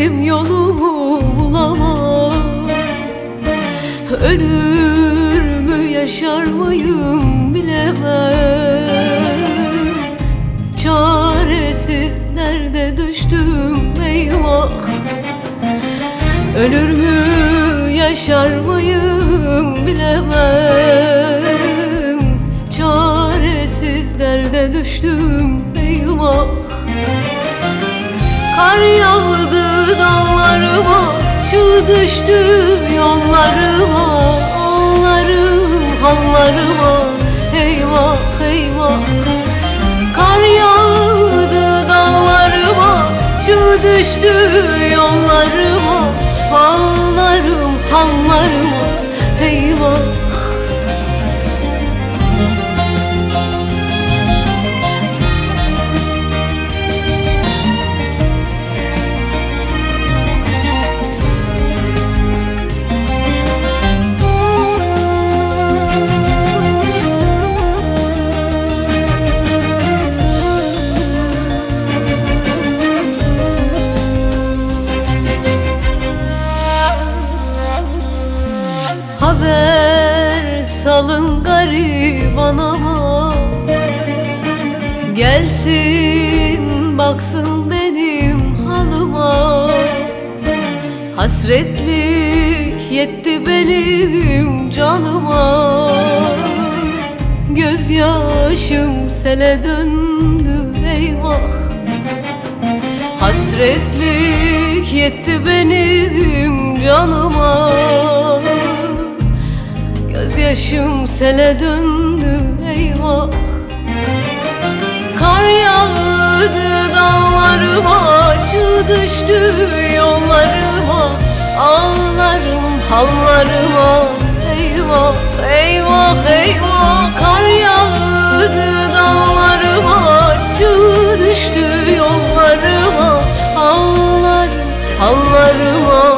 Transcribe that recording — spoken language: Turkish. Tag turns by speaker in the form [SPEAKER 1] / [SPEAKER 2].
[SPEAKER 1] Giderim yolumu bulamam. Ölür mü yaşar mıyım bilemem. Çaresizlerde düştüm eyvah. Ölür mü yaşar mıyım bilemem. Çaresizlerde düştüm eyvah. Kar yağdı dağlarıma, çığ düştü yollarıma. Ağlarım hallarıma, eyvah eyvah. Kar yağdı dağlarıma, çığ düştü yollarıma. Ağlarım hallarıma, eyvah. Haber salın gariban ama, gelsin baksın benim halıma. Hasretlik yetti benim canıma. Gözyaşım sele döndü eyvah. Hasretlik yetti benim canıma. Gözyaşım sele döndü eyvah. Kar yağdı dağlarıma, çığ düştü yollarıma. Ağlarım hallarıma, eyvah eyvah eyvah. Kar yağdı dağlarıma, çığ düştü yollarıma. Ağlarım hallarıma.